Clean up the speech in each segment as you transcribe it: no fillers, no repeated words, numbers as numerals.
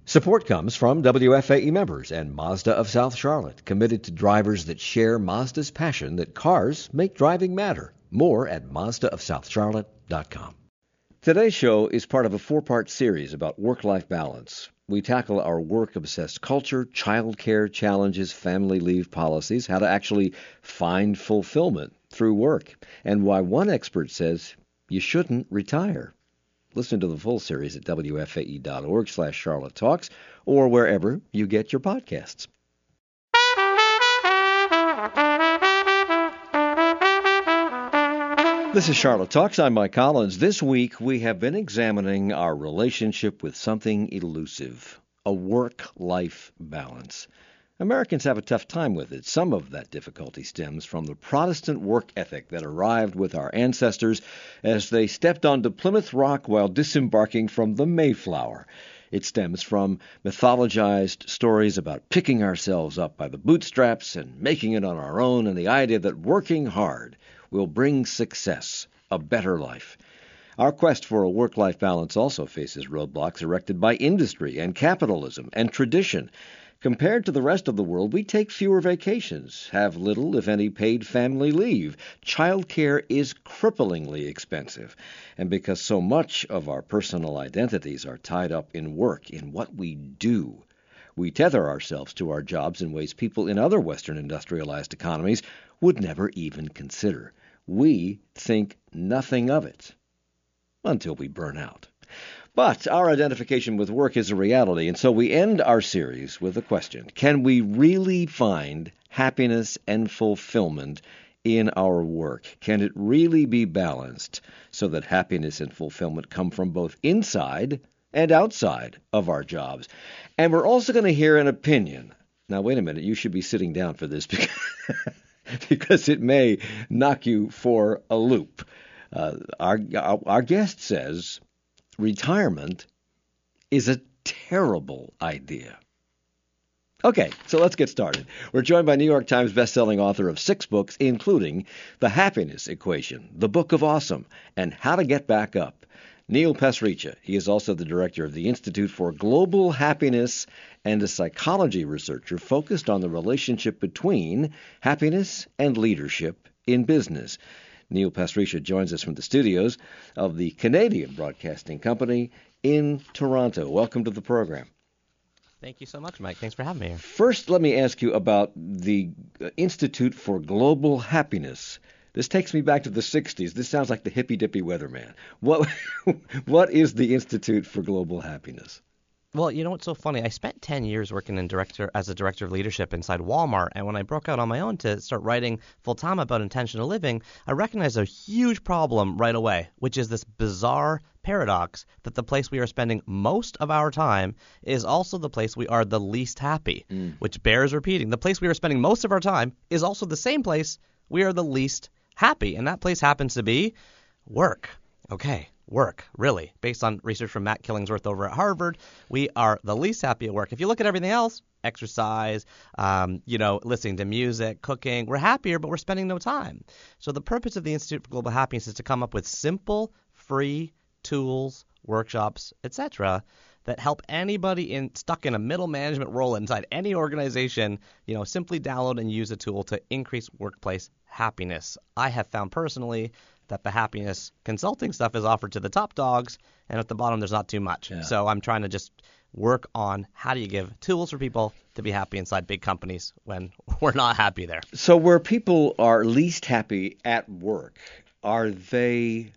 Support comes from WFAE members and Mazda of South Charlotte, committed to drivers that share Mazda's passion that cars make driving matter. More at MazdaofSouthCharlotte.com. Today's show is part of a four-part series about work-life balance. We tackle our work-obsessed culture, childcare challenges, family leave policies, how to actually find fulfillment through work, and why one expert says you shouldn't retire. Listen to the full series at WFAE.org/Charlotte Talks or wherever you get your podcasts. This is Charlotte Talks. I'm Mike Collins. This week we have been examining our relationship with something elusive, a work-life balance. Americans have a tough time with it. Some of that difficulty stems from the Protestant work ethic that arrived with our ancestors as they stepped onto Plymouth Rock while disembarking from the Mayflower. It stems from mythologized stories about picking ourselves up by the bootstraps and making it on our own, and the idea that working hard will bring success, a better life. Our quest for a work-life balance also faces roadblocks erected by industry and capitalism and tradition. Compared to the rest of the world, we take fewer vacations, have little, if any, paid family leave. Childcare is cripplingly expensive. And because so much of our personal identities are tied up in work, in what we do, we tether ourselves to our jobs in ways people in other Western industrialized economies would never even consider. We think nothing of it until we burn out. But our identification with work is a reality, and so we end our series with a question. Can we really find happiness and fulfillment in our work? Can it really be balanced so that happiness and fulfillment come from both inside and outside of our jobs? And we're also going to hear an opinion. Now, wait a minute. You should be sitting down for this because it may knock you for a loop. Our guest says retirement is a terrible idea. Okay, so let's get started. We're joined by New York Times bestselling author of 6 books, including The Happiness Equation, The Book of Awesome, and How to Get Back Up. Neil Pasricha. He is also the director of the Institute for Global Happiness and a psychology researcher focused on the relationship between happiness and leadership in business. Neil Pasricha joins us from the studios of the Canadian Broadcasting Company in Toronto. Welcome to the program. Thank you so much, Mike. Thanks for having me here. First, let me ask you about the Institute for Global Happiness. This takes me back to the 60s. This sounds like the hippy-dippy weatherman. What is the Institute for Global Happiness? Well, you know what's so funny? I spent 10 years working as a director of leadership inside Walmart, and when I broke out on my own to start writing full-time about intentional living, I recognized a huge problem right away, which is this bizarre paradox that the place we are spending most of our time is also the place we are the least happy, which bears repeating. The place we are spending most of our time is also the same place we are the least happy, and that place happens to be work. Okay. Work, really. Based on research from Matt Killingsworth over at Harvard, we are the least happy at work. If you look at everything else, exercise, listening to music, cooking, we're happier, but we're spending no time. So the purpose of the Institute for Global Happiness is to come up with simple, free tools, workshops, etc., that help anybody stuck in a middle management role inside any organization, simply download and use a tool to increase workplace happiness. I have found personally that the happiness consulting stuff is offered to the top dogs, and at the bottom there's not too much. Yeah. So I'm trying to just work on how do you give tools for people to be happy inside big companies when we're not happy there. So where people are least happy at work, are they,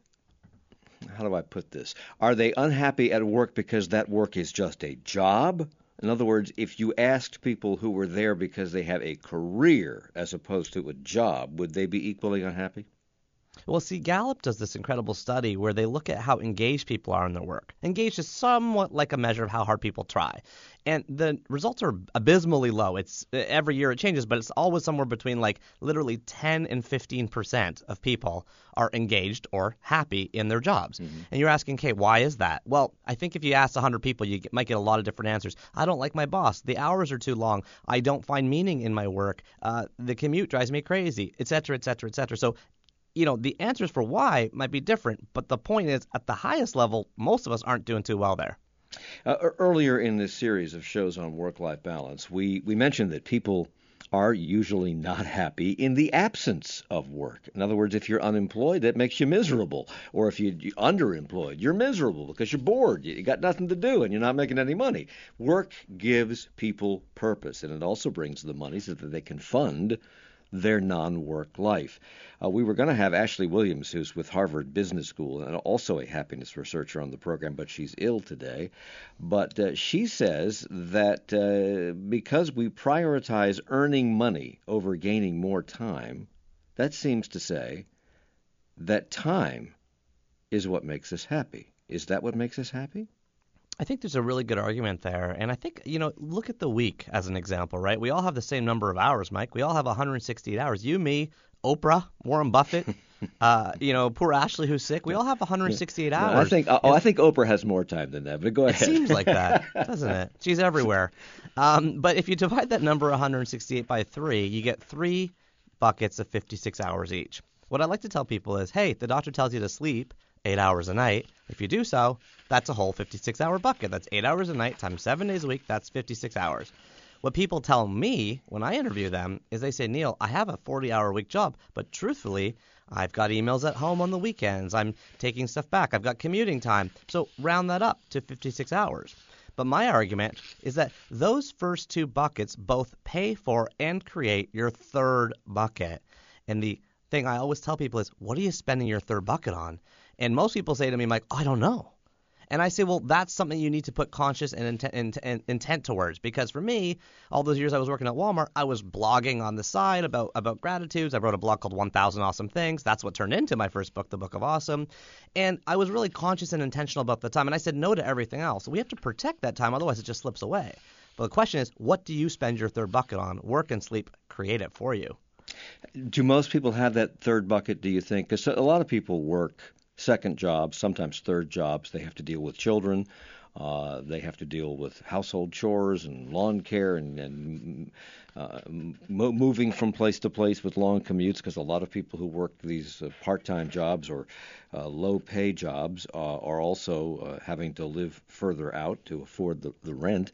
how do I put this? Are they unhappy at work because that work is just a job? In other words, if you asked people who were there because they have a career as opposed to a job, would they be equally unhappy? Well, see, Gallup does this incredible study where they look at how engaged people are in their work. Engaged is somewhat like a measure of how hard people try. And the results are abysmally low. It's every year it changes, but it's always somewhere between literally 10 and 15% of people are engaged or happy in their jobs. Mm-hmm. And you're asking, okay, why is that? Well, I think if you ask 100 people, you might get a lot of different answers. I don't like my boss. The hours are too long. I don't find meaning in my work. The commute drives me crazy, et cetera, et cetera, et cetera. So the answers for why might be different, but the point is, at the highest level, most of us aren't doing too well there. Earlier in this series of shows on work-life balance, we mentioned that people are usually not happy in the absence of work. In other words, if you're unemployed, that makes you miserable. Or if you're underemployed, you're miserable because you're bored. You got nothing to do and you're not making any money. Work gives people purpose, and it also brings the money so that they can fund their non-work life. We were going to have Ashley Williams, who's with Harvard Business School and also a happiness researcher on the program, but she's ill today. But she says that because we prioritize earning money over gaining more time, that seems to say that time is what makes us happy. Is that what makes us happy? I think there's a really good argument there. And I think, look at the week as an example, right? We all have the same number of hours, Mike. We all have 168 hours. You, me, Oprah, Warren Buffett, poor Ashley who's sick. We all have 168 hours. I think Oprah has more time than that, but go ahead. It seems like that, doesn't it? She's everywhere. But if you divide that number 168 by 3, you get 3 buckets of 56 hours each. What I like to tell people is, hey, the doctor tells you to sleep 8 hours a night. If you do so, that's a whole 56-hour bucket. That's 8 hours a night times 7 days a week. That's 56 hours. What people tell me when I interview them is they say, Neil, I have a 40-hour-a-week job, but truthfully, I've got emails at home on the weekends. I'm taking stuff back. I've got commuting time. So round that up to 56 hours. But my argument is that those first 2 buckets both pay for and create your third bucket. And the thing I always tell people is, what are you spending your third bucket on? And most people say to me, Mike, I don't know. And I say, well, that's something you need to put conscious and intent towards. Because for me, all those years I was working at Walmart, I was blogging on the side about gratitudes. I wrote a blog called 1,000 Awesome Things. That's what turned into my first book, The Book of Awesome. And I was really conscious and intentional about the time. And I said no to everything else. We have to protect that time. Otherwise, it just slips away. But the question is, what do you spend your third bucket on? Work and sleep create it for you. Do most people have that third bucket, do you think? Because a lot of people work second jobs, sometimes third jobs. They have to deal with children. They have to deal with household chores and lawn care and moving from place to place with long commutes, because a lot of people who work these part-time jobs or low-pay jobs are also having to live further out to afford the rent.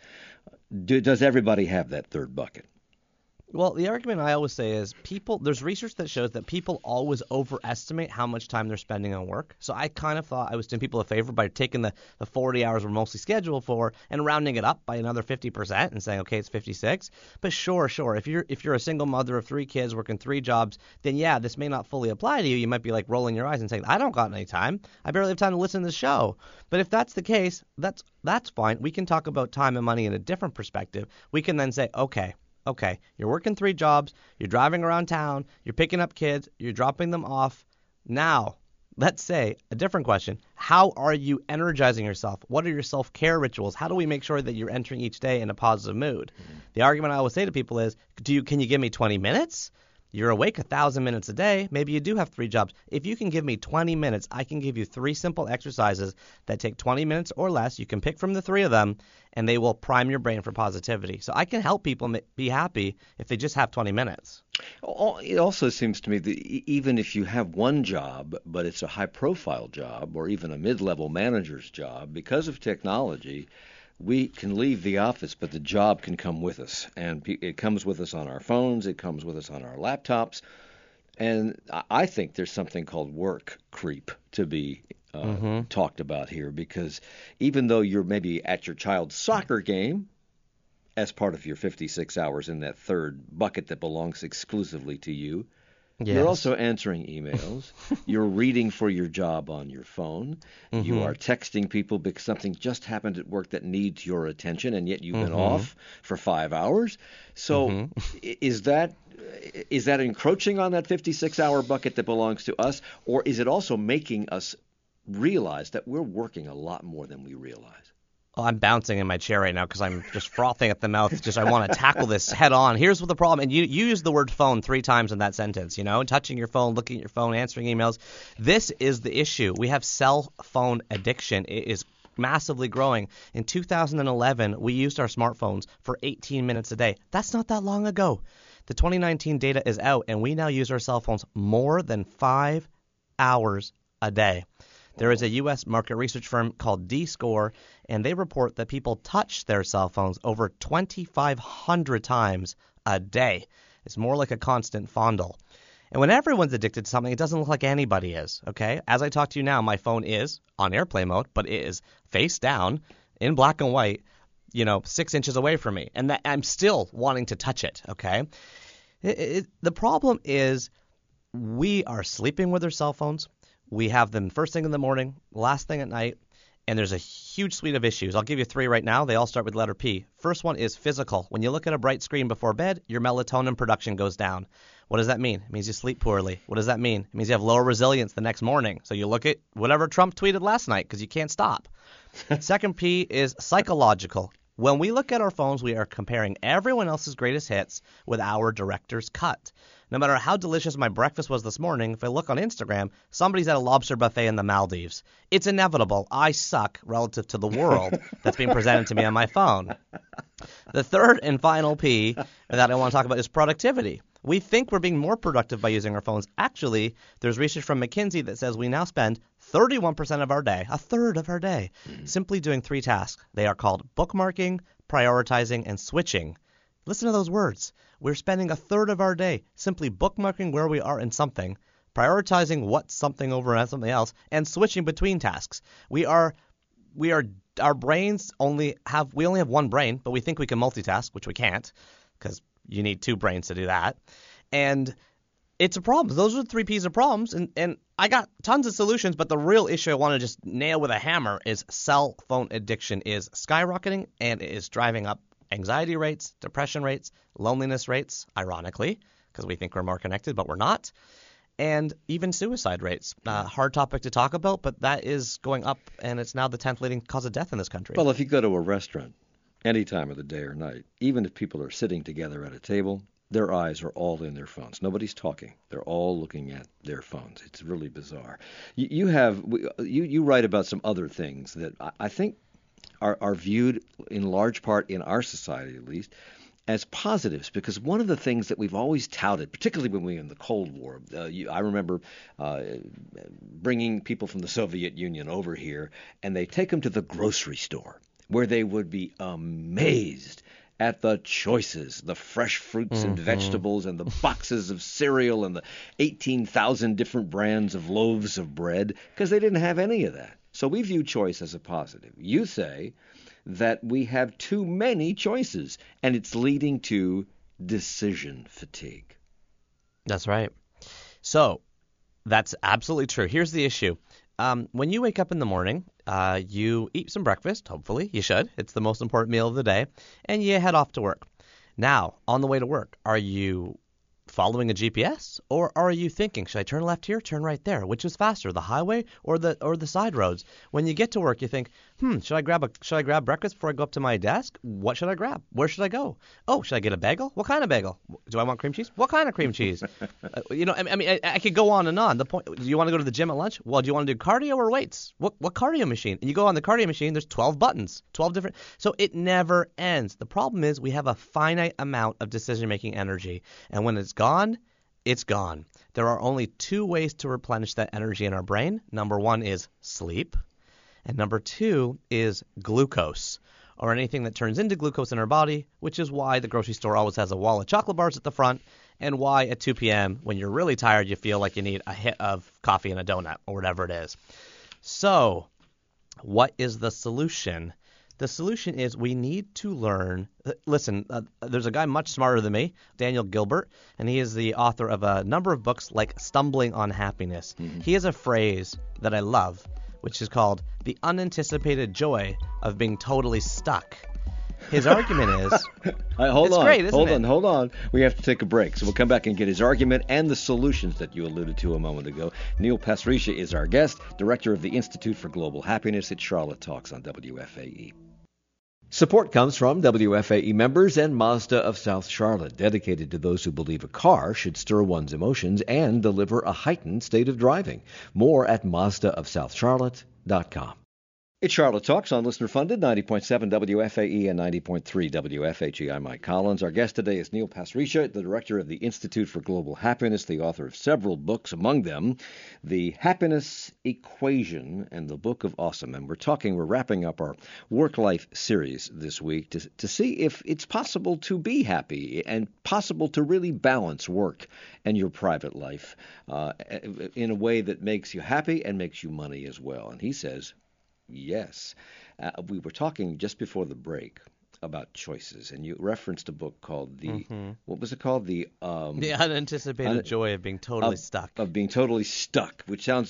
Does everybody have that third bucket? Well, the argument I always say is there's research that shows that people always overestimate how much time they're spending on work. So I kind of thought I was doing people a favor by taking the 40 hours we're mostly scheduled for and rounding it up by another 50% and saying, okay, it's 56. But sure. If you're a single mother of 3 kids working 3 jobs, then yeah, this may not fully apply to you. You might be like rolling your eyes and saying, I don't got any time. I barely have time to listen to the show. But if that's the case, that's fine. We can talk about time and money in a different perspective. We can then say, okay, you're working 3 jobs, you're driving around town, you're picking up kids, you're dropping them off. Now, let's say a different question. How are you energizing yourself? What are your self-care rituals? How do we make sure that you're entering each day in a positive mood? The argument I always say to people is, can you give me 20 minutes? You're awake 1,000 minutes a day. Maybe you do have 3 jobs. If you can give me 20 minutes, I can give you 3 simple exercises that take 20 minutes or less. You can pick from the 3 of them, and they will prime your brain for positivity. So I can help people be happy if they just have 20 minutes. It also seems to me that even if you have one job, but it's a high-profile job or even a mid-level manager's job, because of technology, we can leave the office, but the job can come with us. And it comes with us on our phones. It comes with us on our laptops. And I think there's something called work creep to be talked about here, because even though you're maybe at your child's soccer game as part of your 56 hours in that third bucket that belongs exclusively to you, yes, you're also answering emails. You're reading for your job on your phone. You are texting people because something just happened at work that needs your attention, and yet you've been off for 5 hours. So is that encroaching on that 56-hour bucket that belongs to us, or is it also making us realize that we're working a lot more than we realize? Oh, I'm bouncing in my chair right now because I'm just frothing at the mouth. I want to tackle this head on. Here's what the problem. And you used the word phone 3 times in that sentence, touching your phone, looking at your phone, answering emails. This is the issue. We have cell phone addiction. It is massively growing. In 2011, we used our smartphones for 18 minutes a day. That's not that long ago. The 2019 data is out, and we now use our cell phones more than 5 hours a day. There is a U.S. market research firm called D-Score, and they report that people touch their cell phones over 2,500 times a day. It's more like a constant fondle. And when everyone's addicted to something, it doesn't look like anybody is, okay? As I talk to you now, my phone is on airplane mode, but it is face down in black and white, 6 inches away from me. And that I'm still wanting to touch it, okay? The problem is we are sleeping with our cell phones. We have them first thing in the morning, last thing at night, and there's a huge suite of issues. I'll give you 3 right now. They all start with letter P. First one is physical. When you look at a bright screen before bed, your melatonin production goes down. What does that mean? It means you sleep poorly. What does that mean? It means you have lower resilience the next morning. So you look at whatever Trump tweeted last night because you can't stop. Second P is psychological. When we look at our phones, we are comparing everyone else's greatest hits with our director's cut. No matter how delicious my breakfast was this morning, if I look on Instagram, somebody's at a lobster buffet in the Maldives. It's inevitable. I suck relative to the world that's being presented to me on my phone. The third and final P that I want to talk about is productivity. We think we're being more productive by using our phones. Actually, there's research from McKinsey that says we now spend 31% of our day, a third of our day, simply doing 3 tasks. They are called bookmarking, prioritizing, and switching. Listen to those words. We're spending a third of our day simply bookmarking where we are in something, prioritizing what's something over and something else, and switching between tasks. Our brains only have one brain, but we think we can multitask, which we can't, because you need 2 brains to do that. And it's a problem. Those are the 3 P's of problems. And I got tons of solutions, but the real issue I want to just nail with a hammer is cell phone addiction is skyrocketing, and it is driving up anxiety rates, depression rates, loneliness rates, ironically, because we think we're more connected, but we're not, and even suicide rates. Hard topic to talk about, but that is going up, and it's now the 10th leading cause of death in this country. Well, if you go to a restaurant any time of the day or night, even if people are sitting together at a table, their eyes are all in their phones. Nobody's talking. They're all looking at their phones. It's really bizarre. You write about some other things that I think are viewed in large part in our society, at least, as positives, because one of the things that we've always touted, particularly when we were in the Cold War, I remember bringing people from the Soviet Union over here, and they take them to the grocery store, where they would be amazed at the choices, the fresh fruits and vegetables and the boxes of cereal and the 18,000 different brands of loaves of bread, because they didn't have any of that. So we view choice as a positive. You say that we have too many choices, and it's leading to decision fatigue. That's right. So that's absolutely true. Here's the issue. When you wake up in the morning, you eat some breakfast, hopefully. You should. It's the most important meal of the day. And you head off to work. Now, on the way to work, are you following a GPS, or are you thinking, should I turn left here, turn right there? Which is faster, the highway or the side roads? When you get to work, you think, should I grab breakfast before I go up to my desk? What should I grab? Where should I go? Oh, should I get a bagel? What kind of bagel? Do I want cream cheese? What kind of cream cheese? I could go on and on. The point, do you want to go to the gym at lunch? Well, do you want to do cardio or weights? What cardio machine? And you go on the cardio machine, there's 12 buttons, 12 different. So it never ends. The problem is we have a finite amount of decision-making energy, and when it's gone, it's gone. There are only 2 ways to replenish that energy in our brain. Number 1 is sleep, and number 2 is glucose, or anything that turns into glucose in our body, which is why the grocery store always has a wall of chocolate bars at the front, and why at 2 p.m. when you're really tired, you feel like you need a hit of coffee and a donut, or whatever it is. So what is the solution? The solution is we need to learn. Listen, there's a guy much smarter than me, Daniel Gilbert, and he is the author of a number of books like Stumbling on Happiness. He has a phrase that I love, which is called the unanticipated joy of being totally stuck. His argument is... Hold Hold on. We have to take a break. So we'll come back and get his argument and the solutions that you alluded to a moment ago. Neil Pasricha is our guest, director of the Institute for Global Happiness at Charlotte Talks on WFAE. Support comes from WFAE members and Mazda of South Charlotte, dedicated to those who believe a car should stir one's emotions and deliver a heightened state of driving. More at MazdaofSouthCharlotte.com. It's Charlotte Talks on Listener Funded, 90.7 WFAE and 90.3 WFHE. I'm Mike Collins. Our guest today is Neil Pasricha, the director of the Institute for Global Happiness, the author of several books, among them The Happiness Equation and the Book of Awesome. And we're wrapping up our work-life series this week to see if it's possible to be happy and possible to really balance work and your private life in a way that makes you happy and makes you money as well. And he says, yes. We were talking just before the break about choices, and you referenced a book called what was it called? The Unanticipated Joy of Being Totally Stuck. Of being totally stuck, which sounds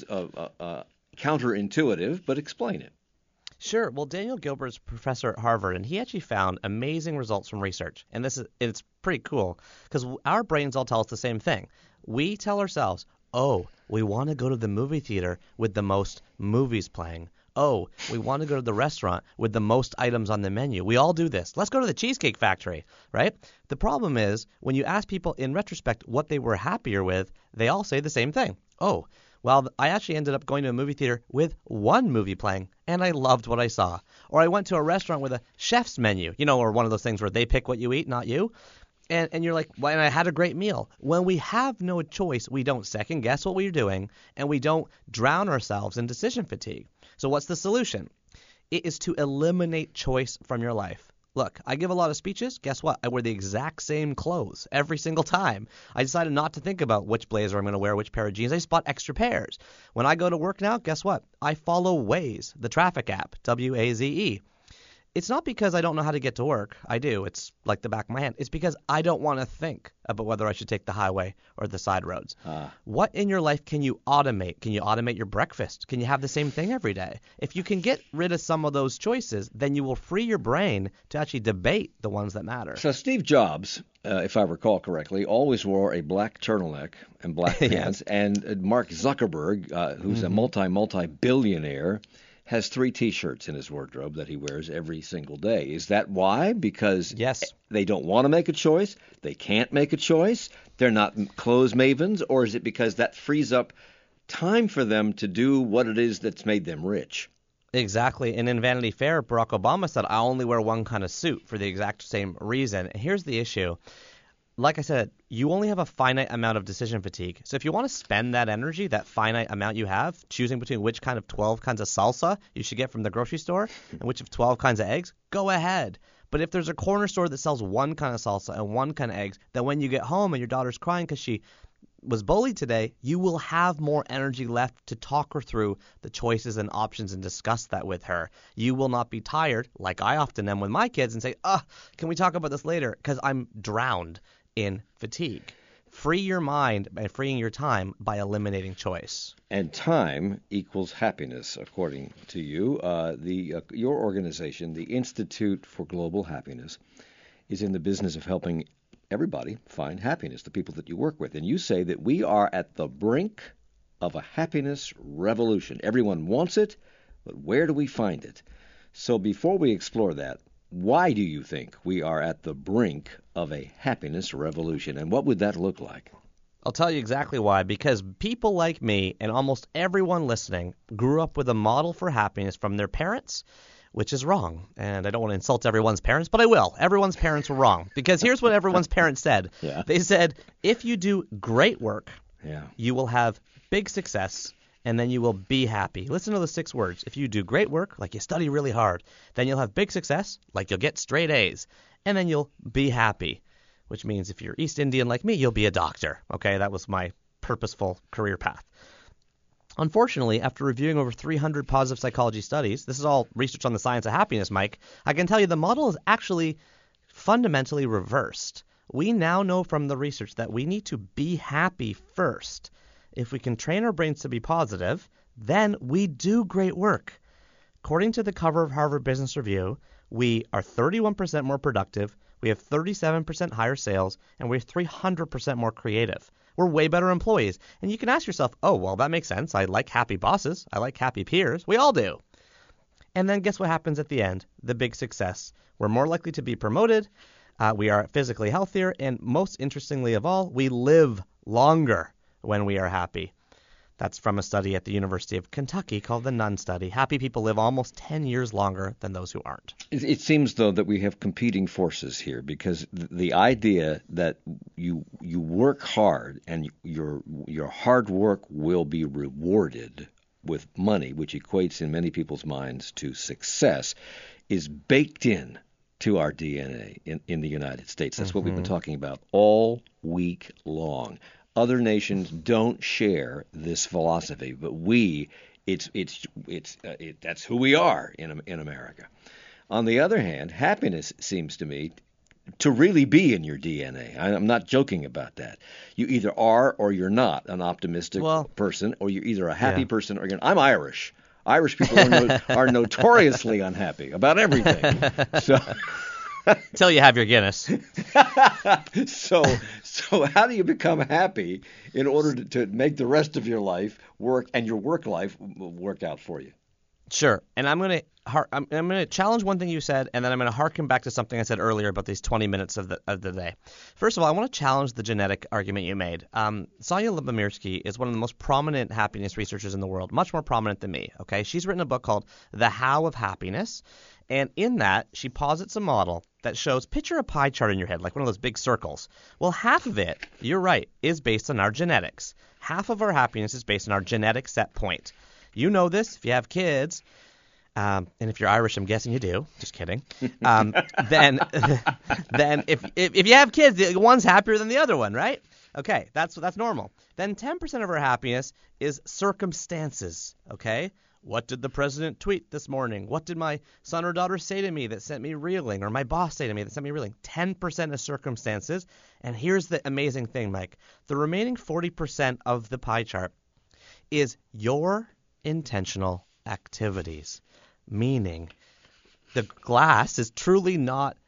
counterintuitive, but explain it. Sure. Well, Daniel Gilbert's a professor at Harvard, and he actually found amazing results from research. And it's pretty cool because our brains all tell us the same thing. We tell ourselves, oh, we want to go to the movie theater with the most movies playing. Oh, we want to go to the restaurant with the most items on the menu. We all do this. Let's go to the Cheesecake Factory, right? The problem is when you ask people in retrospect what they were happier with, they all say the same thing. Oh, well, I actually ended up going to a movie theater with one movie playing, and I loved what I saw. Or I went to a restaurant with a chef's menu, or one of those things where they pick what you eat, not you. And you're like, well, and I had a great meal. When we have no choice, we don't second guess what we're doing, and we don't drown ourselves in decision fatigue. So what's the solution? It is to eliminate choice from your life. Look, I give a lot of speeches. Guess what? I wear the exact same clothes every single time. I decided not to think about which blazer I'm going to wear, which pair of jeans. I just bought extra pairs. When I go to work now, guess what? I follow Waze, the traffic app, W-A-Z-E. It's not because I don't know how to get to work. I do. It's like the back of my hand. It's because I don't want to think about whether I should take the highway or the side roads. What in your life can you automate? Can you automate your breakfast? Can you have the same thing every day? If you can get rid of some of those choices, then you will free your brain to actually debate the ones that matter. So Steve Jobs, if I recall correctly, always wore a black turtleneck and black pants. And Mark Zuckerberg, who's a multi-billionaire, has 3 T-shirts in his wardrobe that he wears every single day. Is that why? Because yes, they don't want to make a choice? They can't make a choice? They're not clothes mavens? Or is it because that frees up time for them to do what it is that's made them rich? Exactly. And in Vanity Fair, Barack Obama said, I only wear one kind of suit for the exact same reason. Here's the issue. Like I said, you only have a finite amount of decision fatigue. So if you want to spend that energy, that finite amount you have, choosing between which kind of 12 kinds of salsa you should get from the grocery store and which of 12 kinds of eggs, go ahead. But if there's a corner store that sells one kind of salsa and one kind of eggs, then when you get home and your daughter's crying because she was bullied today, you will have more energy left to talk her through the choices and options and discuss that with her. You will not be tired, like I often am with my kids, and say, can we talk about this later? Because I'm drowned in fatigue. Free your mind by freeing your time by eliminating choice. And time equals happiness, according to you. Your organization, the Institute for Global Happiness, is in the business of helping everybody find happiness, the people that you work with. And you say that we are at the brink of a happiness revolution. Everyone wants it, but where do we find it? So before we explore that, why do you think we are at the brink of a happiness revolution, and what would that look like? I'll tell you exactly why. Because people like me and almost everyone listening grew up with a model for happiness from their parents, which is wrong. And I don't want to insult everyone's parents, but I will. Everyone's parents were wrong. Because here's what everyone's parents said. Yeah. They said, if you do great work, yeah, you will have big success, and then you will be happy. Listen to the 6 words. If you do great work, like you study really hard, then you'll have big success, like you'll get straight A's, and then you'll be happy, which means if you're East Indian like me, you'll be a doctor. Okay, that was my purposeful career path. Unfortunately, after reviewing over 300 positive psychology studies, this is all research on the science of happiness, Mike, I can tell you the model is actually fundamentally reversed. We now know from the research that we need to be happy first. If we can train our brains to be positive, then we do great work. According to the cover of Harvard Business Review, we are 31% more productive, we have 37% higher sales, and we're 300% more creative. We're way better employees. And you can ask yourself, oh, well, that makes sense. I like happy bosses. I like happy peers. We all do. And then guess what happens at the end? The big success. We're more likely to be promoted. We are physically healthier. And most interestingly of all, we live longer when we are happy. That's from a study at the University of Kentucky called the Nunn Study. Happy people live almost 10 years longer than those who aren't. It seems, though, that we have competing forces here, because the idea that you work hard and your hard work will be rewarded with money, which equates in many people's minds to success, is baked in to our DNA in the United States. That's what we've been talking about all week long. Other nations don't share this philosophy, but that's who we are in America. On the other hand, happiness seems to me to really be in your DNA. I'm not joking about that. You either are or you're not an optimistic person, or you're either a happy person or you're not. I'm Irish. Irish people are notoriously unhappy about everything. So. Till you have your Guinness. So how do you become happy in order to make the rest of your life work and your work life work out for you? Sure. And I'm gonna challenge one thing you said, and then I'm gonna harken back to something I said earlier about these 20 minutes of the day. First of all, I want to challenge the genetic argument you made. Sonia Lyubomirsky is one of the most prominent happiness researchers in the world, much more prominent than me. Okay, she's written a book called The How of Happiness, and in that she posits a model that shows, picture a pie chart in your head, like one of those big circles. Well, half of it, you're right, is based on our genetics. Half of our happiness is based on our genetic set point. You know this if you have kids, and if you're Irish, I'm guessing you do. Just kidding. Then if you have kids, the one's happier than the other one, right? Okay, that's normal. Then 10% of our happiness is circumstances. Okay, what did the president tweet this morning? What did my son or daughter say to me that sent me reeling, or my boss say to me that sent me reeling? 10% is circumstances. And here's the amazing thing, Mike. The remaining 40% of the pie chart is your intentional activities, meaning the glass is truly not,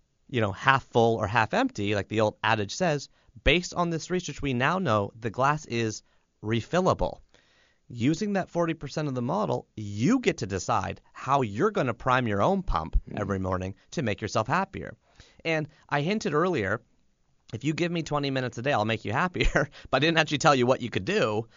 half full or half empty, like the old adage says. Based on this research, we now know the glass is refillable. Using that 40% of the model, you get to decide how you're going to prime your own pump every morning to make yourself happier. And I hinted earlier, if you give me 20 minutes a day, I'll make you happier, but I didn't actually tell you what you could do.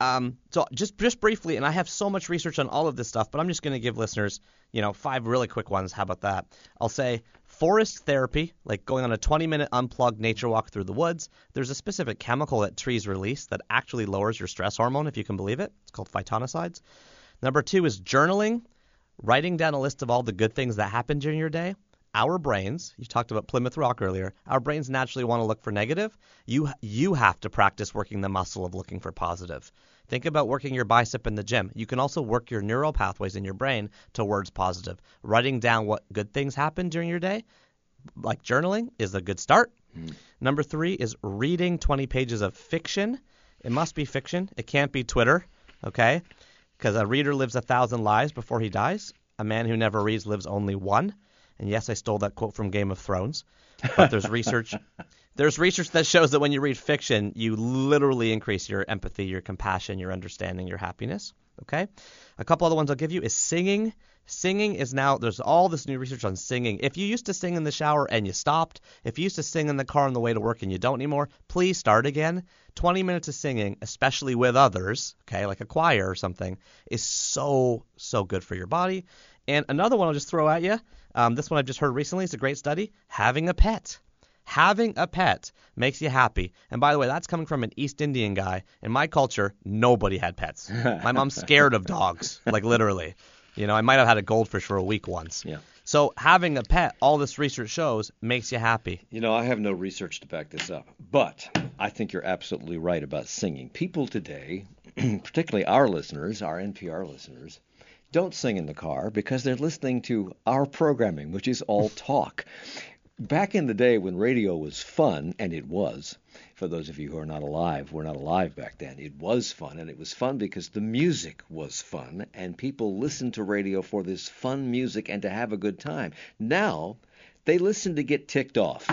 So just briefly, and I have so much research on all of this stuff, but I'm just going to give listeners, 5 really quick ones. How about that? I'll say forest therapy, like going on a 20-minute unplugged nature walk through the woods. There's a specific chemical that trees release that actually lowers your stress hormone, if you can believe it. It's called phytonicides. Number 2 is journaling, writing down a list of all the good things that happened during your day. Our brains, you talked about Plymouth Rock earlier, our brains naturally want to look for negative. You have to practice working the muscle of looking for positive. Think about working your bicep in the gym. You can also work your neural pathways in your brain towards positive. Writing down what good things happened during your day, like journaling, is a good start. Number 3 is reading 20 pages of fiction. It must be fiction. It can't be Twitter, okay? Because a reader lives 1,000 lives before he dies. A man who never reads lives only one. And yes, I stole that quote from Game of Thrones. But there's research. There's research that shows that when you read fiction, you literally increase your empathy, your compassion, your understanding, your happiness. Okay? A couple other ones I'll give you is singing. Singing is now, there's all this new research on singing. If you used to sing in the shower and you stopped, if you used to sing in the car on the way to work and you don't anymore, please start again. 20 minutes of singing, especially with others, okay, like a choir or something, is so, so good for your body. And another one I'll just throw at you. This one I've just heard recently. It's a great study. Having a pet. Having a pet makes you happy. And by the way, that's coming from an East Indian guy. In my culture, nobody had pets. My mom's scared of dogs, like literally. I might have had a goldfish for a week once. Yeah. So having a pet, all this research shows, makes you happy. I have no research to back this up. But I think you're absolutely right about singing. People today, particularly our listeners, our NPR listeners, don't sing in the car because they're listening to our programming, which is all talk. Back in the day when radio was fun, and it was, for those of you who are not alive, were not alive back then, it was fun, and it was fun because the music was fun, and people listened to radio for this fun music and to have a good time. Now, they listen to get ticked off.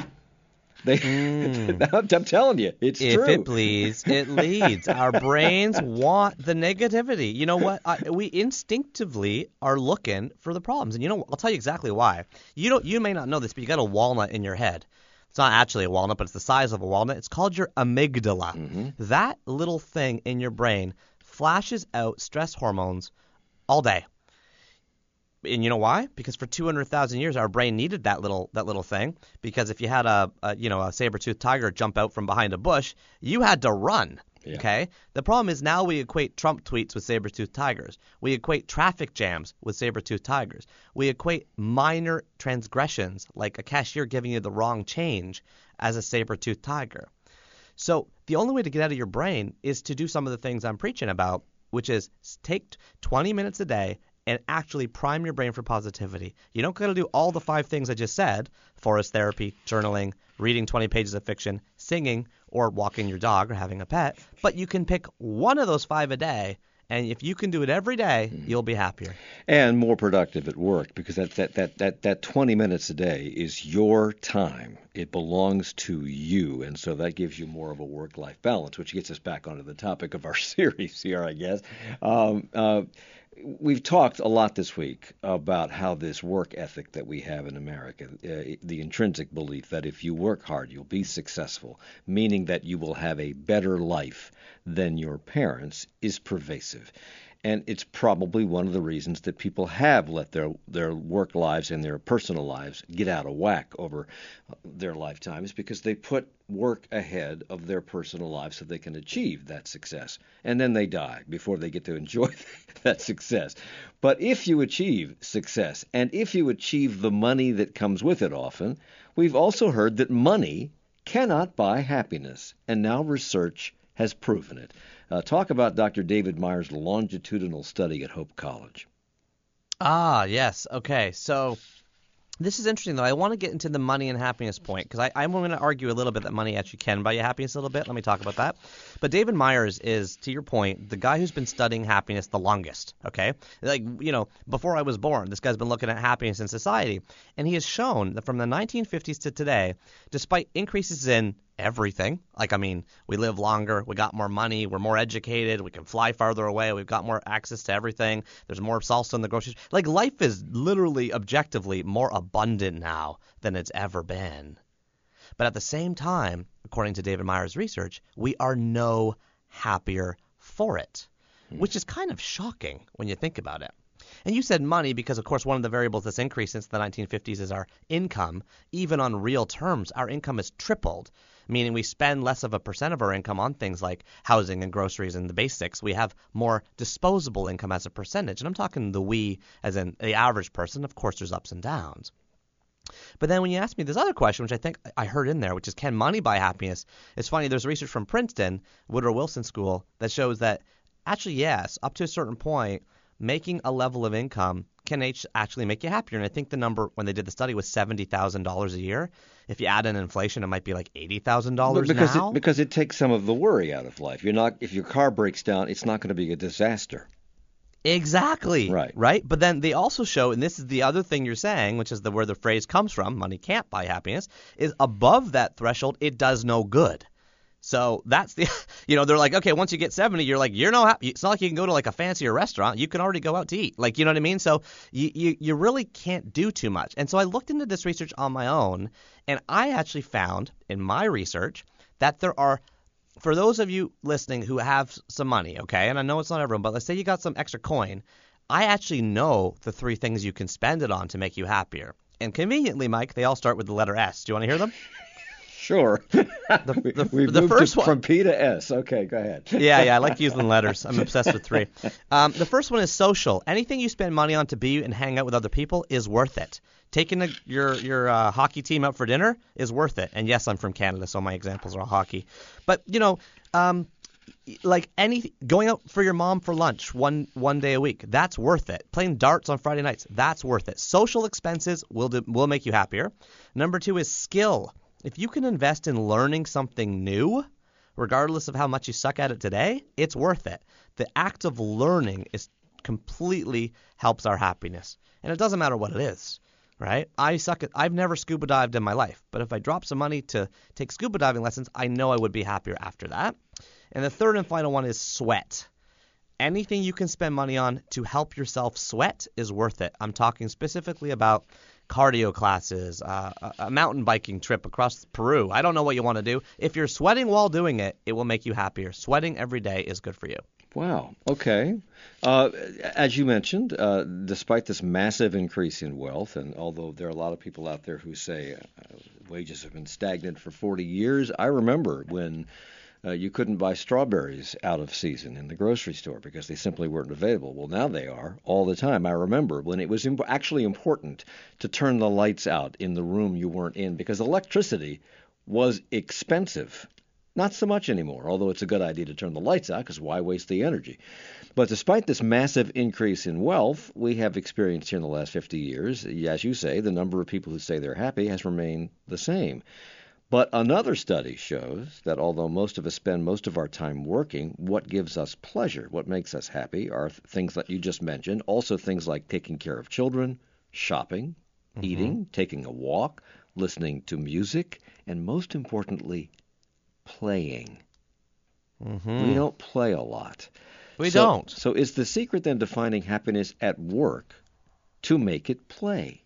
I'm telling you, it's true. If it bleeds, it leads. Our brains want the negativity. You know what? We instinctively are looking for the problems. And I'll tell you exactly why. You may not know this, but you got a walnut in your head. It's not actually a walnut, but it's the size of a walnut. It's called your amygdala. Mm-hmm. That little thing in your brain flashes out stress hormones all day. And you know why? Because for 200,000 years, our brain needed that little thing. Because if you had a saber-toothed tiger jump out from behind a bush, you had to run. Yeah. Okay. The problem is now we equate Trump tweets with saber-toothed tigers. We equate traffic jams with saber-toothed tigers. We equate minor transgressions like a cashier giving you the wrong change as a saber-toothed tiger. So the only way to get out of your brain is to do some of the things I'm preaching about, which is take 20 minutes a day and actually prime your brain for positivity. You don't got to do all the 5 things I just said: forest therapy, journaling, reading 20 pages of fiction, singing, or walking your dog or having a pet. But you can pick one of those 5 a day, and if you can do it every day, you'll be happier. And more productive at work, because that 20 minutes a day is your time. It belongs to you, and so that gives you more of a work-life balance, which gets us back onto the topic of our series here, I guess. We've talked a lot this week about how this work ethic that we have in America, the intrinsic belief that if you work hard, you'll be successful, meaning that you will have a better life than your parents, is pervasive. And it's probably one of the reasons that people have let their work lives and their personal lives get out of whack over their lifetimes, because they put work ahead of their personal lives so they can achieve that success. And then they die before they get to enjoy that success. But if you achieve success, and if you achieve the money that comes with it often, we've also heard that money cannot buy happiness. And now research has proven it. Talk about Dr. David Myers' longitudinal study at Hope College. Ah, yes. Okay. So this is interesting, though. I want to get into the money and happiness point, because I'm going to argue a little bit that money actually can buy you happiness a little bit. Let me talk about that. But David Myers is, to your point, the guy who's been studying happiness the longest, okay? Before I was born, this guy's been looking at happiness in society. And he has shown that from the 1950s to today, despite increases in everything, we live longer, we got more money, we're more educated, we can fly farther away, we've got more access to everything, there's more salsa in the grocery store. Life is literally, objectively more abundant now than it's ever been. But at the same time, according to David Myers' research, we are no happier for it, which is kind of shocking when you think about it. And you said money because, of course, one of the variables that's increased since the 1950s is our income. Even on real terms, our income has tripled, meaning we spend less of a percent of our income on things like housing and groceries and the basics. We have more disposable income as a percentage. And I'm talking the we as in the average person. Of course, there's ups and downs. But then when you ask me this other question, which I think I heard in there, which is, can money buy happiness? It's funny. There's research from Princeton, Woodrow Wilson School, that shows that actually, yes, up to a certain point, making a level of income can actually make you happier. And I think the number when they did the study was $70,000 a year. If you add in inflation, it might be like $80,000 now. Because it takes some of the worry out of life. If your car breaks down, it's not going to be a disaster. Exactly. Right. But then they also show, and this is the other thing you're saying, which is where the phrase comes from, money can't buy happiness, is above that threshold, it does no good. So that's the, they're like, okay, once you get 70, you're like, you're no happy. It's not like you can go to like a fancier restaurant. You can already go out to eat. You know what I mean? So you really can't do too much. And so I looked into this research on my own, and I actually found in my research that there are, for those of you listening who have some money, okay, and I know it's not everyone, but let's say you got some extra coin, I actually know the 3 things you can spend it on to make you happier. And conveniently, Mike, they all start with the letter S. Do you want to hear them? Sure. The first one from P to S. Okay, go ahead. Yeah, I like using letters. I'm obsessed with 3. The first one is social. Anything you spend money on to be and hang out with other people is worth it. Taking your hockey team out for dinner is worth it. And yes, I'm from Canada, so my examples are all hockey. But going out for your mom for lunch one day a week, that's worth it. Playing darts on Friday nights, that's worth it. Social expenses will make you happier. Number 2 is skill. If you can invest in learning something new, regardless of how much you suck at it today, it's worth it. The act of learning completely helps our happiness. And it doesn't matter what it is, right? I've never scuba dived in my life. But if I drop some money to take scuba diving lessons, I know I would be happier after that. And the third and final one is sweat. Anything you can spend money on to help yourself sweat is worth it. I'm talking specifically about cardio classes, a mountain biking trip across Peru. I don't know what you want to do. If you're sweating while doing it, it will make you happier. Sweating every day is good for you. Wow. Okay. As you mentioned, despite this massive increase in wealth, and although there are a lot of people out there who say wages have been stagnant for 40 years, I remember when you couldn't buy strawberries out of season in the grocery store because they simply weren't available. Well, now they are all the time. I remember when it was actually important to turn the lights out in the room you weren't in because electricity was expensive. Not so much anymore, although it's a good idea to turn the lights out because why waste the energy? But despite this massive increase in wealth we have experienced here in the last 50 years, as you say, the number of people who say they're happy has remained the same. But another study shows that although most of us spend most of our time working, what gives us pleasure, what makes us happy, are things that you just mentioned, also things like taking care of children, shopping, eating, taking a walk, listening to music, and most importantly, playing. We don't play a lot. We don't. So is the secret then to finding happiness at work to make it play?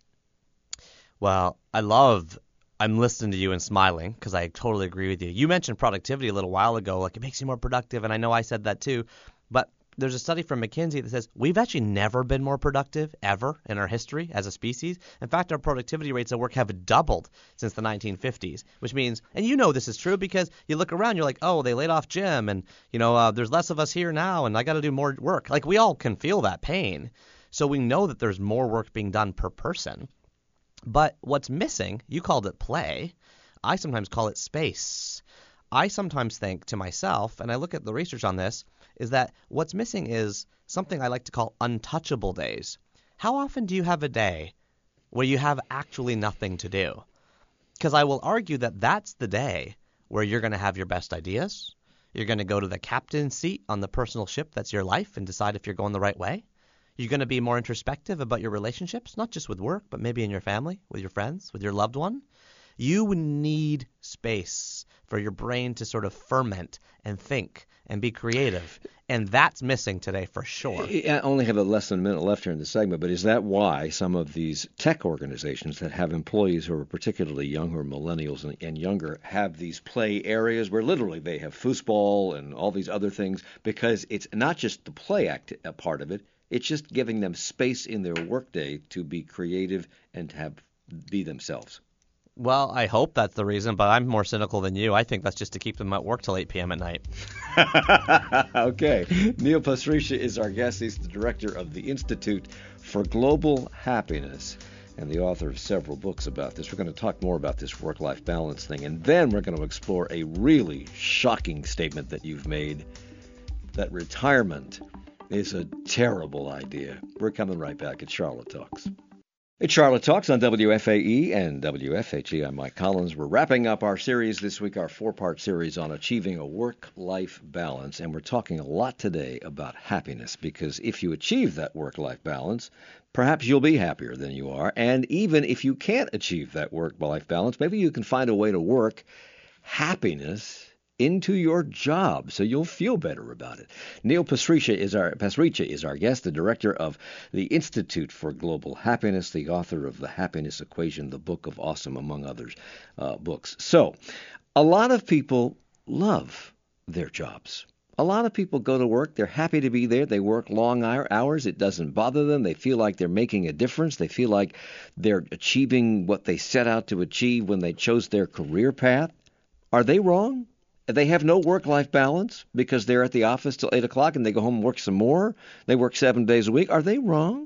Well, I'm listening to you and smiling because I totally agree with you. You mentioned productivity a little while ago, like it makes you more productive, and I know I said that too. But there's a study from McKinsey that says we've actually never been more productive ever in our history as a species. In fact, our productivity rates at work have doubled since the 1950s, which means, and you know this is true because you look around, you're like, oh, they laid off Jim, and there's less of us here now, and I got to do more work. Like we all can feel that pain. So we know that there's more work being done per person. But what's missing, you called it play. I sometimes call it space. I sometimes think to myself, and I look at the research on this, is that what's missing is something I like to call untouchable days. How often do you have a day where you have actually nothing to do? Because I will argue that that's the day where you're going to have your best ideas. You're going to go to the captain's seat on the personal ship that's your life and decide if you're going the right way. You're going to be more introspective about your relationships, not just with work, but maybe in your family, with your friends, with your loved one. You need space for your brain to sort of ferment and think and be creative. And that's missing today for sure. I only have less than a minute left here in the segment, but is that why some of these tech organizations that have employees who are particularly young, who are millennials and younger, have these play areas where literally they have foosball and all these other things? Because it's not just the play part of it, it's just giving them space in their workday to be creative and to be themselves. Well, I hope that's the reason, but I'm more cynical than you. I think that's just to keep them at work till 8 p.m. at night. Okay. Neil Pasricha is our guest. He's the director of the Institute for Global Happiness and the author of several books about this. We're going to talk more about this work-life balance thing, and then we're going to explore a really shocking statement that you've made, that retirement is a terrible idea. We're coming right back at Charlotte Talks. It's Charlotte Talks on WFAE and WFHE. I'm Mike Collins. We're wrapping up our series this week, our 4-part series on achieving a work-life balance. And we're talking a lot today about happiness, because if you achieve that work-life balance, perhaps you'll be happier than you are. And even if you can't achieve that work-life balance, maybe you can find a way to work happiness into your job so you'll feel better about it. Neil Pasricha is our guest, the director of the Institute for Global Happiness, the author of The Happiness Equation, the Book of Awesome, among others books. So, a lot of people love their jobs. A lot of people go to work. They're happy to be there. They work long hours. It doesn't bother them. They feel like they're making a difference. They feel like they're achieving what they set out to achieve when they chose their career path. Are they wrong? They have no work-life balance because they're at the office till 8 o'clock and they go home and work some more. They work 7 days a week. Are they wrong?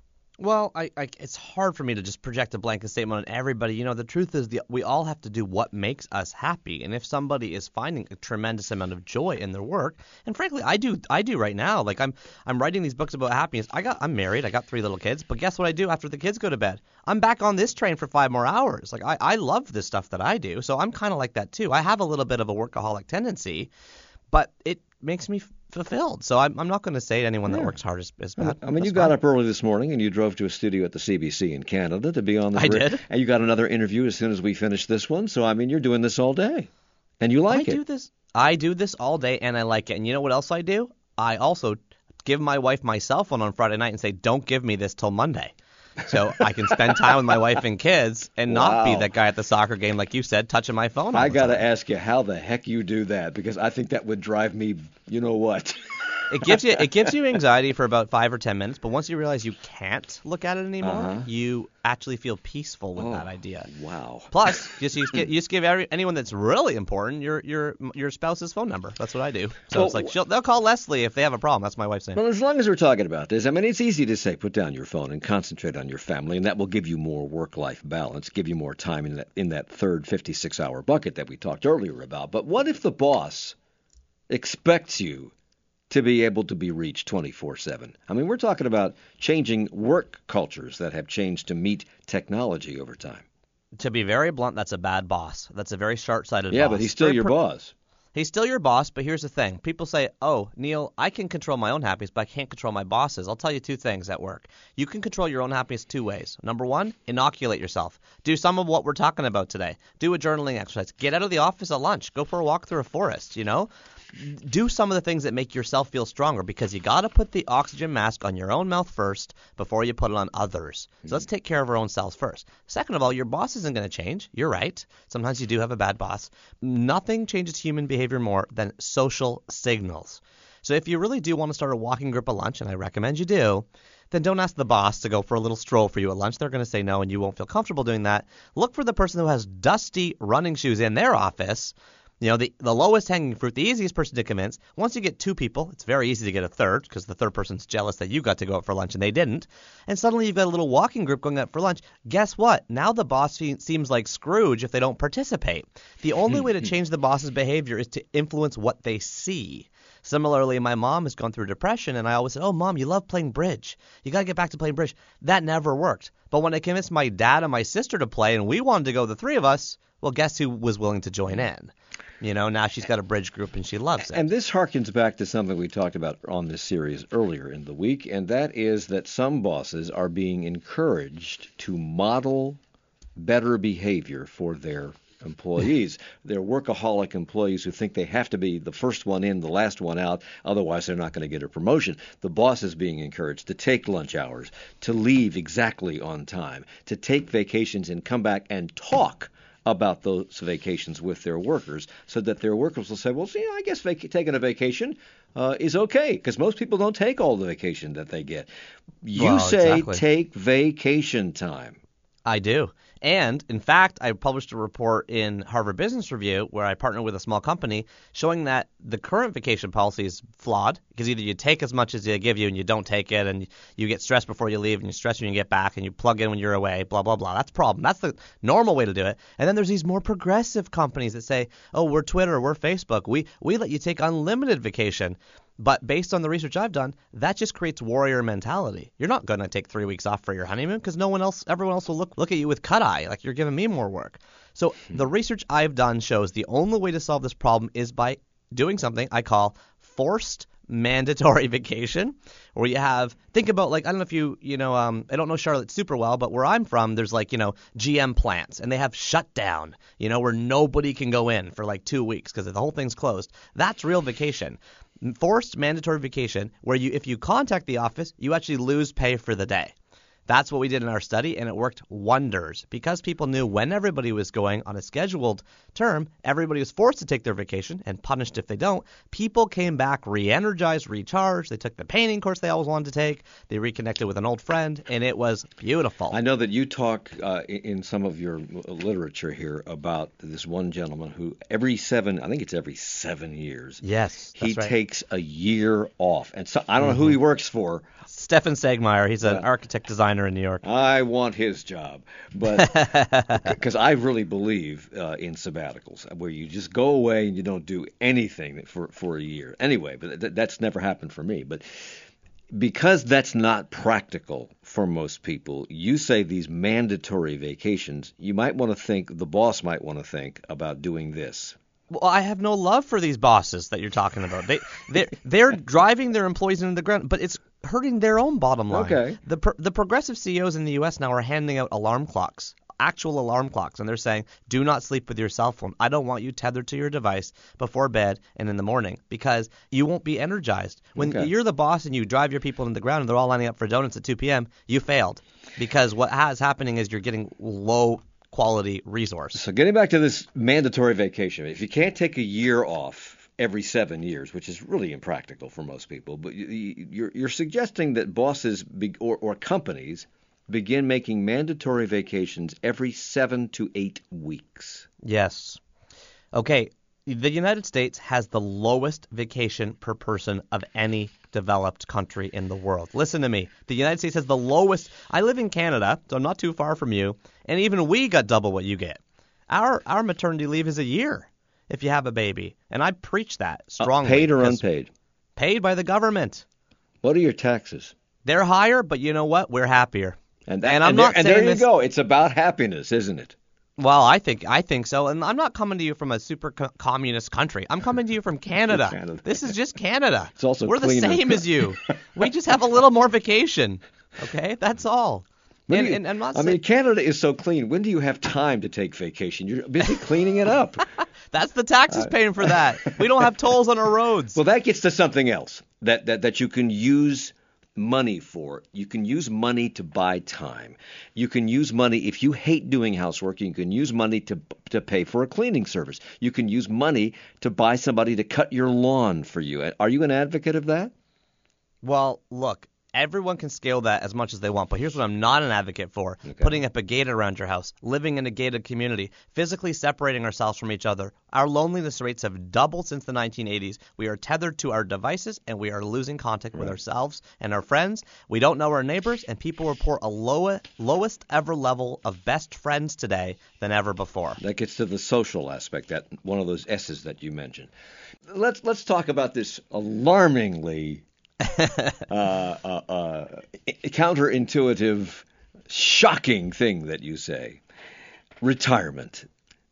Well, it's hard for me to just project a blanket statement on everybody. You know, the truth is we all have to do what makes us happy. And if somebody is finding a tremendous amount of joy in their work, and frankly, I do right now. Like I'm writing these books about happiness. I'm married. I got 3 little kids. But guess what I do after the kids go to bed? I'm back on this train for 5 more hours. Like I love this stuff that I do. So I'm kind of like that too. I have a little bit of a workaholic tendency, but it makes me fulfilled. So I'm not going to say to anyone that works hard is bad. I mean, you got up early this morning and you drove to a studio at the CBC in Canada to be on the I did. And you got another interview as soon as we finished this one. So, I mean, you're doing this all day. And you like it. I do this all day and I like it. And you know what else I do? I also give my wife my cell phone on Friday night and say, don't give me this till Monday. So I can spend time with my wife and kids and not be that guy at the soccer game, like you said, touching my phone. I got to ask you how the heck you do that, because I think that would drive me, you know what? It gives you anxiety for about 5 or 10 minutes, but once you realize you can't look at it anymore, you actually feel peaceful with that idea. Wow. Plus, you just give anyone that's really important your spouse's phone number. That's what I do. So it's like they'll call Leslie if they have a problem. That's my wife's name. Well, as long as we're talking about this, I mean, it's easy to say put down your phone and concentrate on your family, and that will give you more work-life balance, give you more time in that third 56-hour bucket that we talked earlier about. But what if the boss expects you to be able to be reached 24/7? I mean, we're talking about changing work cultures that have changed to meet technology over time. To be very blunt, that's a bad boss. That's a very short-sighted boss. Yeah, but he's still your boss. He's still your boss, but here's the thing. People say, oh, Neil, I can control my own happiness, but I can't control my boss's. I'll tell you two things at work. You can control your own happiness two ways. Number one, inoculate yourself. Do some of what we're talking about today. Do a journaling exercise. Get out of the office at lunch. Go for a walk through a forest, Do some of the things that make yourself feel stronger, because you got to put the oxygen mask on your own mouth first before you put it on others. So let's take care of our own selves first. Second of all, your boss isn't going to change. You're right. Sometimes you do have a bad boss. Nothing changes human behavior more than social signals. So if you really do want to start a walking group at lunch, and I recommend you do, then don't ask the boss to go for a little stroll for you at lunch. They're going to say no, and you won't feel comfortable doing that. Look for the person who has dusty running shoes in their office. The lowest hanging fruit, the easiest person to convince. Once you get two people, it's very easy to get a third, because the third person's jealous that you got to go out for lunch and they didn't. And suddenly you've got a little walking group going out for lunch. Guess what? Now the boss seems like Scrooge if they don't participate. The only way to change the boss's behavior is to influence what they see. Similarly, my mom has gone through depression, and I always said, oh, Mom, you love playing bridge. You got to get back to playing bridge. That never worked. But when I convinced my dad and my sister to play, and we wanted to go, the three of us, well, guess who was willing to join in? Now she's got a bridge group and she loves it. And this harkens back to something we talked about on this series earlier in the week, and that is that some bosses are being encouraged to model better behavior for their employees. They're workaholic employees who think they have to be the first one in, the last one out, otherwise they're not going to get a promotion. The boss is being encouraged to take lunch hours, to leave exactly on time, to take vacations and come back and talk about those vacations with their workers, so that their workers will say, well, see, I guess taking a vacation is okay, because most people don't take all the vacation that they get. You say exactly. Take vacation time. I do. And, in fact, I published a report in Harvard Business Review where I partner with a small company showing that the current vacation policy is flawed, because either you take as much as they give you and you don't take it, and you get stressed before you leave and you stress when you get back, and you plug in when you're away, blah, blah, blah. That's a problem. That's the normal way to do it. And then there's these more progressive companies that say, oh, we're Twitter, we're Facebook. We let you take unlimited vacation. But based on the research I've done, that just creates warrior mentality. You're not going to take 3 weeks off for your honeymoon, because everyone else will look at you with cut eye, like you're giving me more work. So the research I've done shows the only way to solve this problem is by doing something I call forced mandatory vacation, where you have, think about, like, I don't know if I don't know Charlotte super well, but where I'm from, there's GM plants, and they have shutdown, where nobody can go in for 2 weeks because the whole thing's closed. That's real vacation. Forced mandatory vacation, where if you contact the office, you actually lose pay for the day. That's what we did in our study, and it worked wonders. Because people knew when everybody was going on a scheduled term, everybody was forced to take their vacation and punished if they don't. People came back re-energized, recharged. They took the painting course they always wanted to take. They reconnected with an old friend, and it was beautiful. I know that you talk in some of your literature here about this one gentleman who every 7 years, yes, he right. takes a year off. And so I don't know who he works for. Stefan Sagmeyer. He's an architect designer in New York. I want his job, but because I really believe in sabbaticals, where you just go away and you don't do anything for a year. Anyway, but that's never happened for me. But because that's not practical for most people, you say these mandatory vacations, the boss might want to think about doing this. Well, I have no love for these bosses that you're talking about. They're driving their employees into the ground, but it's hurting their own bottom line. Okay. The progressive CEOs in the U.S. now are handing out alarm clocks, actual alarm clocks, and they're saying, do not sleep with your cell phone. I don't want you tethered to your device before bed and in the morning, because you won't be energized. When you're the boss and you drive your people into the ground and they're all lining up for donuts at 2 p.m., you failed, because what is happening is you're getting low quality resource. So getting back to this mandatory vacation, if you can't take a year off every 7 years, which is really impractical for most people. But you're suggesting that bosses or companies begin making mandatory vacations every 7 to 8 weeks. Yes. Okay. The United States has the lowest vacation per person of any developed country in the world. Listen to me. The United States has the lowest. I live in Canada, so I'm not too far from you, and even we got double what you get. Our maternity leave is a year if you have a baby, and I preach that strongly. Paid or unpaid? Paid by the government. What are your taxes? They're higher, but you know what? We're happier. And there you go. It's about happiness, isn't it? Well, I think so, and I'm not coming to you from a super communist country. I'm coming to you from Canada. This is just Canada. It's also We're cleaner. The same as you. We just have a little more vacation. Okay, that's all. And I'm not saying Canada is so clean. When do you have time to take vacation? You're busy cleaning it up. That's the taxes paying for that. We don't have tolls on our roads. Well, that gets to something else that you can use money for. You can use money to buy time. You can use money if you hate doing housework. You can use money to pay for a cleaning service. You can use money to buy somebody to cut your lawn for you. Are you an advocate of that? Well, look, everyone can scale that as much as they want, but here's what I'm not an advocate for. Okay. Putting up a gate around your house, living in a gated community, physically separating ourselves from each other. Our loneliness rates have doubled since the 1980s. We are tethered to our devices, and we are losing contact with ourselves and our friends. We don't know our neighbors, and people report a lowest ever level of best friends today than ever before. That gets to the social aspect, that one of those S's that you mentioned. Let's talk about this alarmingly counterintuitive, shocking thing that you say. Retirement.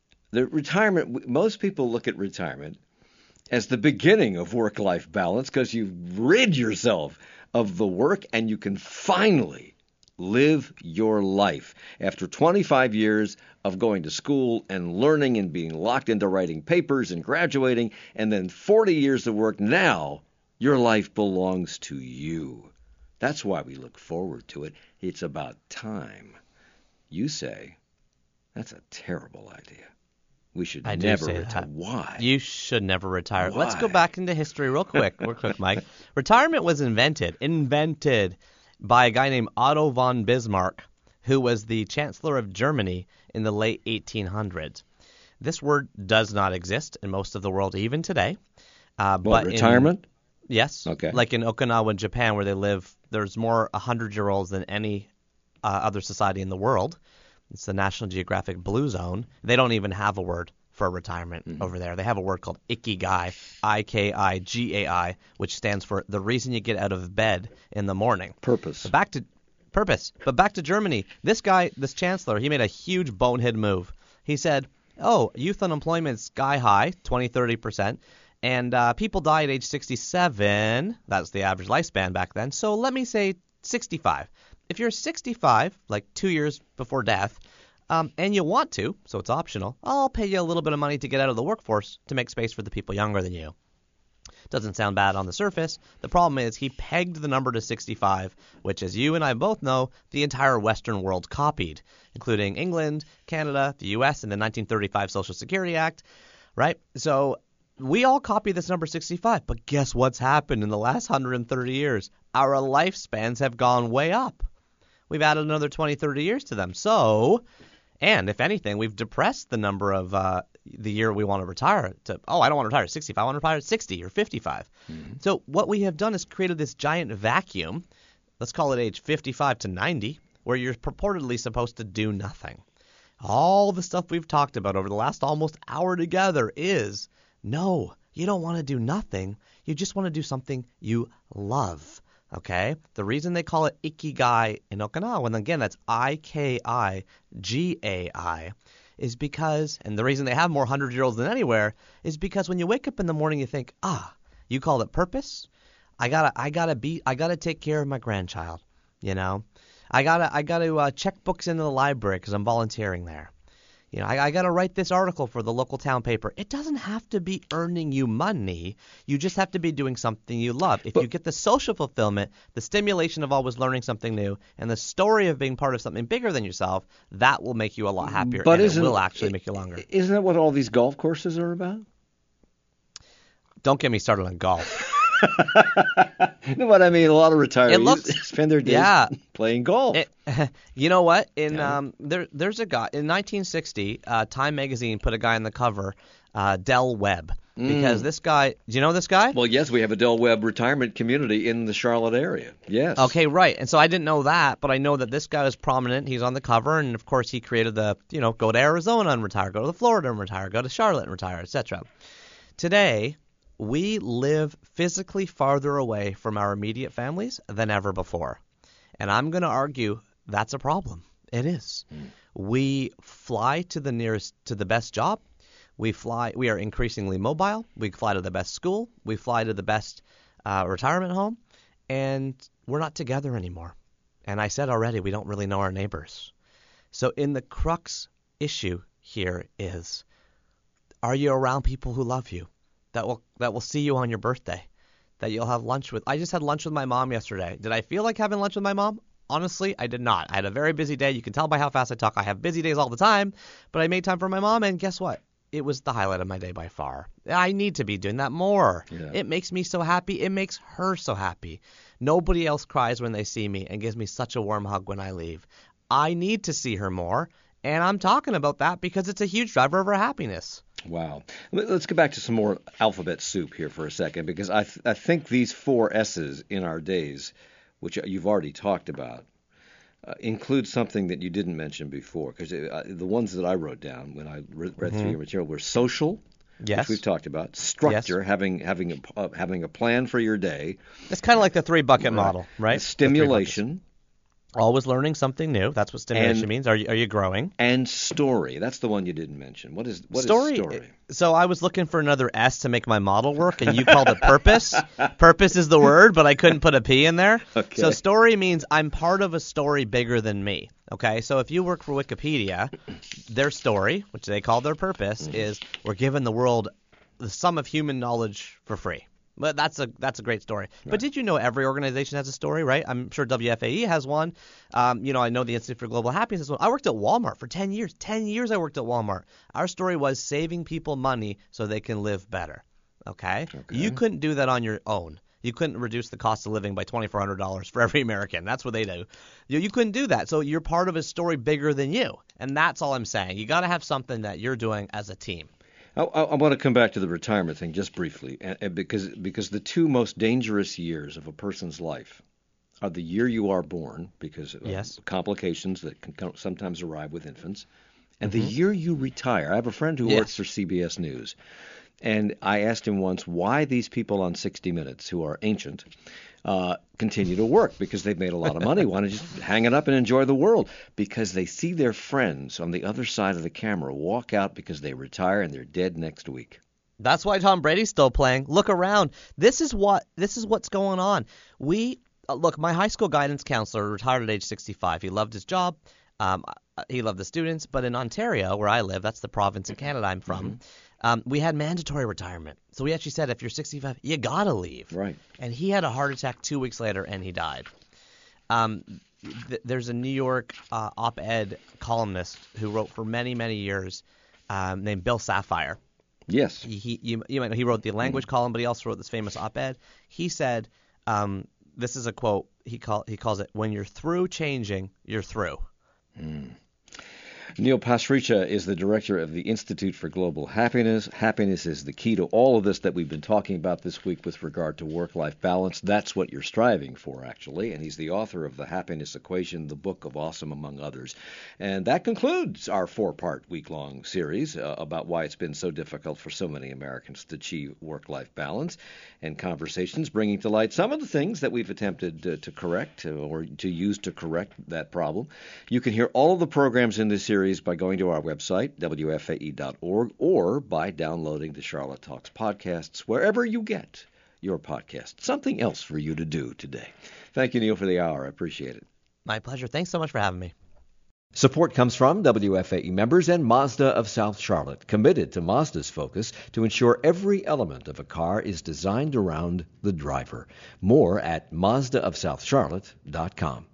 Most people look at retirement as the beginning of work-life balance because you've rid yourself of the work and you can finally live your life. After 25 years of going to school and learning and being locked into writing papers and graduating, and then 40 years of work, now your life belongs to you. That's why we look forward to it. It's about time. You say, that's a terrible idea. We should never retire. Why? You should never retire. Why? Let's go back into history real quick, Mike. Retirement was invented by a guy named Otto von Bismarck, who was the Chancellor of Germany in the late 1800s. This word does not exist in most of the world even today. But retirement? Yes. Okay. Like in Okinawa, Japan, where they live, there's more 100-year-olds than any other society in the world. It's the National Geographic Blue Zone. They don't even have a word for retirement over there. They have a word called Ikigai, Ikigai, which stands for the reason you get out of bed in the morning. Purpose. But back to Germany. This guy, this chancellor, he made a huge bonehead move. He said, youth unemployment's sky high, 20-30%. And people die at age 67. That's the average lifespan back then. So let me say 65. If you're 65, like 2 years before death, and you want to, so it's optional, I'll pay you a little bit of money to get out of the workforce to make space for the people younger than you. Doesn't sound bad on the surface. The problem is he pegged the number to 65, which, as you and I both know, the entire Western world copied, including England, Canada, the U.S., and the 1935 Social Security Act, right? So we all copy this number 65, but guess what's happened in the last 130 years? Our lifespans have gone way up. We've added another 20, 30 years to them. So, and if anything, we've depressed the number of the year we want to retire to, I don't want to retire at 65, I want to retire at 60 or 55. Mm-hmm. So what we have done is created this giant vacuum, let's call it age 55 to 90, where you're purportedly supposed to do nothing. All the stuff we've talked about over the last almost hour together is, no, you don't want to do nothing. You just want to do something you love. Okay? The reason they call it Ikigai in Okinawa, and again, that's Ikigai, is because, and the reason they have more 100-year-olds than anywhere, is because when you wake up in the morning, you think, you call it purpose? I gotta take care of my grandchild, you know? I gotta check books into the library because I'm volunteering there. You know, I got to write this article for the local town paper. It doesn't have to be earning you money. You just have to be doing something you love. If you get the social fulfillment, the stimulation of always learning something new, and the story of being part of something bigger than yourself, that will make you a lot happier, and it will actually make you longer. Isn't that what all these golf courses are about? Don't get me started on golf. No, but I mean, a lot of retirees spend their days playing golf. You know what? There's a guy in 1960. Time magazine put a guy on the cover, Del Webb, because this guy. Do you know this guy? Well, yes, we have a Del Webb retirement community in the Charlotte area. Yes. Okay, right. And so I didn't know that, but I know that this guy was prominent. He's on the cover, and of course he created the, go to Arizona and retire, go to Florida and retire, go to Charlotte and retire, etc. Today, we live physically farther away from our immediate families than ever before. And I'm going to argue that's a problem. It is. We fly to the best job. We are increasingly mobile. We fly to the best school. We fly to the best retirement home. And we're not together anymore. And I said already, we don't really know our neighbors. So in the crux issue here is, are you around people who love you? That will see you on your birthday, that you'll have lunch with. I just had lunch with my mom yesterday. Did I feel like having lunch with my mom? Honestly, I did not. I had a very busy day. You can tell by how fast I talk. I have busy days all the time, but I made time for my mom, and guess what? It was the highlight of my day by far. I need to be doing that more. Yeah. It makes me so happy. It makes her so happy. Nobody else cries when they see me and gives me such a warm hug when I leave. I need to see her more, and I'm talking about that because it's a huge driver of her happiness. Wow. Let's get back to some more alphabet soup here for a second, because I think these 4 S's in our days, which you've already talked about, include something that you didn't mention before. Because the ones that I wrote down when I read through your material were social, which we've talked about, structure, having a plan for your day. It's kind of like the 3-bucket model, right? Stimulation. Always learning something new. That's what stimulation means. Are you growing? And story. That's the one you didn't mention. What is story? So I was looking for another S to make my model work, and you called it purpose. Purpose is the word, but I couldn't put a P in there. Okay. So story means I'm part of a story bigger than me. Okay, so if you work for Wikipedia, their story, which they call their purpose, is we're giving the world the sum of human knowledge for free. But that's a great story. Right. But did you know every organization has a story, right? I'm sure WFAE has one. I know the Institute for Global Happiness has one. I worked at Walmart for 10 years. 10 years I worked at Walmart. Our story was saving people money so they can live better. Okay? You couldn't do that on your own. You couldn't reduce the cost of living by $2,400 for every American. That's what they do. You couldn't do that. So you're part of a story bigger than you. And that's all I'm saying. You got to have something that you're doing as a team. I want to come back to the retirement thing just briefly, because the 2 most dangerous years of a person's life are the year you are born, because of complications that can sometimes arrive with infants, and the year you retire. I have a friend who works for CBS News, and I asked him once why these people on 60 Minutes, who are ancient, continue to work, because they've made a lot of money, want to just hang it up and enjoy the world, because they see their friends on the other side of the camera walk out because they retire and they're dead next week. That's why Tom Brady's still playing. Look around. This is what's going on. Look, my high school guidance counselor retired at age 65. He loved his job. He loved the students. But in Ontario, where I live, that's the province in Canada I'm from, we had mandatory retirement. So we actually said if you're 65, you got to leave. Right. And he had a heart attack 2 weeks later, and he died. There's a New York op-ed columnist who wrote for many, many years named Bill Safire. Yes. You might know he wrote the language column, but he also wrote this famous op-ed. He said, this is a quote, he calls it, when you're through changing, you're through. Neil Pasricha is the director of the Institute for Global Happiness. Happiness is the key to all of this that we've been talking about this week with regard to work-life balance. That's what you're striving for, actually. And he's the author of The Happiness Equation, the Book of Awesome, among others. And that concludes our 4-part week-long series about why it's been so difficult for so many Americans to achieve work-life balance, and conversations bringing to light some of the things that we've attempted to correct or to use to correct that problem. You can hear all of the programs in this series by going to our website, WFAE.org, or by downloading the Charlotte Talks podcasts wherever you get your podcasts. Something else for you to do today. Thank you, Neil, for the hour. I appreciate it. My pleasure. Thanks so much for having me. Support comes from WFAE members and Mazda of South Charlotte, committed to Mazda's focus to ensure every element of a car is designed around the driver. More at MazdaofSouthCharlotte.com.